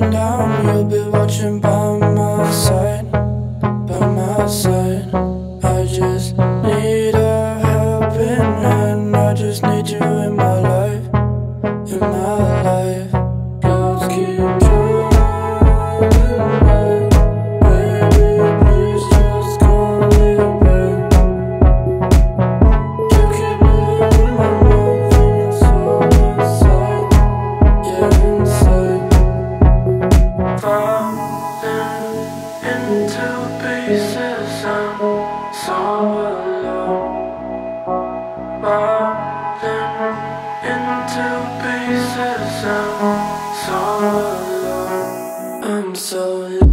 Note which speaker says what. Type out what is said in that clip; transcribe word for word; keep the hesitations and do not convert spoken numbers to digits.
Speaker 1: falling down, you'll be watching by my side, by my side. I just need a helping hand, I just need you in my life, in my life. Let's keep driving back, baby, please just call me back. You keep living in my mind, feeling so inside, yeah, inside. Falling into pieces, I'm so alone. Falling into pieces, I'm so alone. I'm so alone.